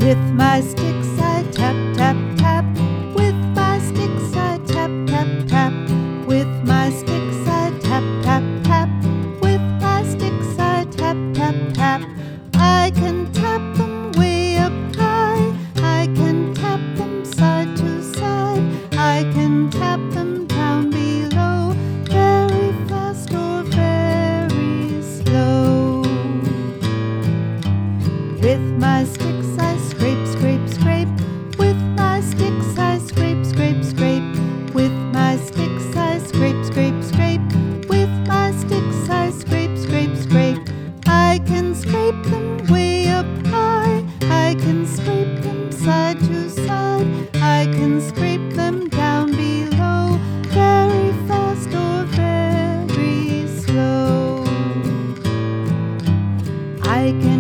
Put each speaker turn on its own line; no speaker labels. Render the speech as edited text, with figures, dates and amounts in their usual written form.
With my sticks I tap, tap, tap. With my sticks I tap, tap, tap. With my sticks I tap, tap, tap. With my sticks I tap, tap, tap. I can tap them way up high. I can tap them side to side. I can tap them down below, very fast or very slow. With my sticks I scrape, scrape, scrape. With my sticks I scrape, scrape, scrape. With my sticks I scrape, scrape, scrape. With my sticks I scrape, scrape, scrape. I can scrape them way up high. I can scrape them side to side. I can scrape them down below, very fast or very slow. I can